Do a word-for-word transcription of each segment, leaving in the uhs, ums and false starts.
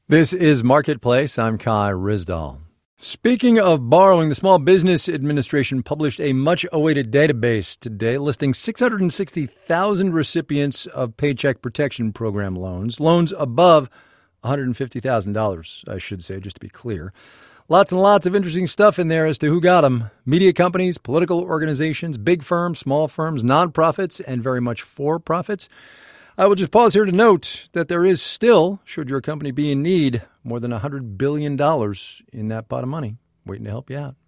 This is Marketplace. I'm Kai Rizdal. Speaking of borrowing, the Small Business Administration published a much-awaited database today listing six hundred sixty thousand recipients of Paycheck Protection Program loans, loans above one hundred fifty thousand dollars, I should say, just to be clear. Lots and lots of interesting stuff in there as to who got them. Media companies, political organizations, big firms, small firms, nonprofits, and very much for-profits. I will just pause here to note that there is still, should your company be in need, more than one hundred billion dollars in that pot of money waiting to help you out.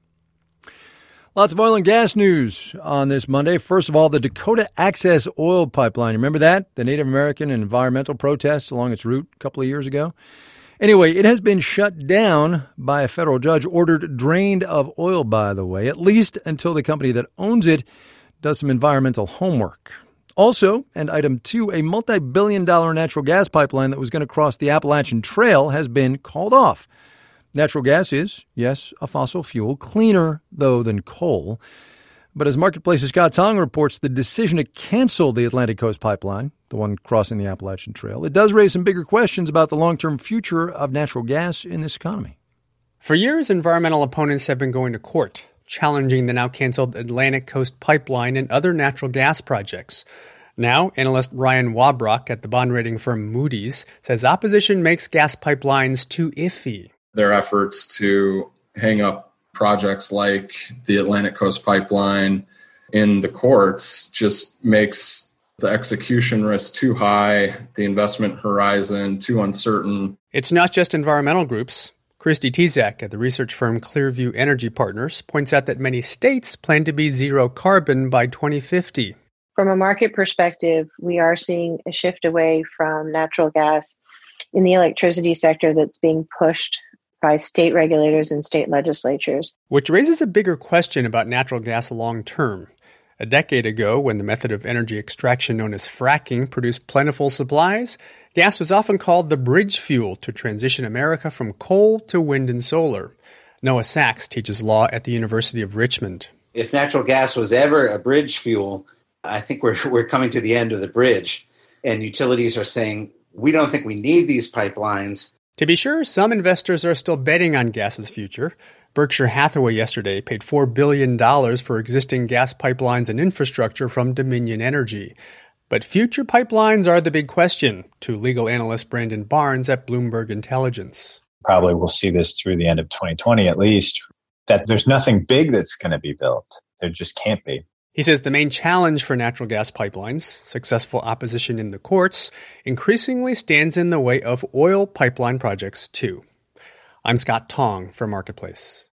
Lots of oil and gas news on this Monday. First of all, the Dakota Access Oil Pipeline. Remember that? The Native American and environmental protests along its route a couple of years ago? Anyway, it has been shut down by a federal judge, ordered drained of oil, by the way, at least until the company that owns it does some environmental homework. Also, and item two, a multi-billion dollar natural gas pipeline that was going to cross the Appalachian Trail has been called off. Natural gas is, yes, a fossil fuel, cleaner, though, than coal. But as Marketplace's Scott Tong reports, the decision to cancel the Atlantic Coast Pipeline, the one crossing the Appalachian Trail, it does raise some bigger questions about the long-term future of natural gas in this economy. For years, environmental opponents have been going to court, challenging the now-canceled Atlantic Coast Pipeline and other natural gas projects. Now, analyst Ryan Wabrock at the bond rating firm Moody's says opposition makes gas pipelines too iffy. Their efforts to hang up projects like the Atlantic Coast Pipeline in the courts just makes the execution risk too high, the investment horizon too uncertain. It's not just environmental groups. Christy Tezak at the research firm Clearview Energy Partners points out that many states plan to be zero carbon by twenty fifty. From a market perspective, we are seeing a shift away from natural gas in the electricity sector that's being pushed by state regulators and state legislatures. Which raises a bigger question about natural gas long term. A decade ago, when the method of energy extraction known as fracking produced plentiful supplies, gas was often called the bridge fuel to transition America from coal to wind and solar. Noah Sachs teaches law at the University of Richmond. If natural gas was ever a bridge fuel, I think we're we're coming to the end of the bridge. And utilities are saying, we don't think we need these pipelines. To be sure, some investors are still betting on gas's future. Berkshire Hathaway yesterday paid four billion dollars for existing gas pipelines and infrastructure from Dominion Energy. But future pipelines are the big question, to legal analyst Brandon Barnes at Bloomberg Intelligence. Probably we'll see this through the end of twenty twenty at least, that there's nothing big that's going to be built. There just can't be. He says the main challenge for natural gas pipelines, successful opposition in the courts, increasingly stands in the way of oil pipeline projects too. I'm Scott Tong for Marketplace.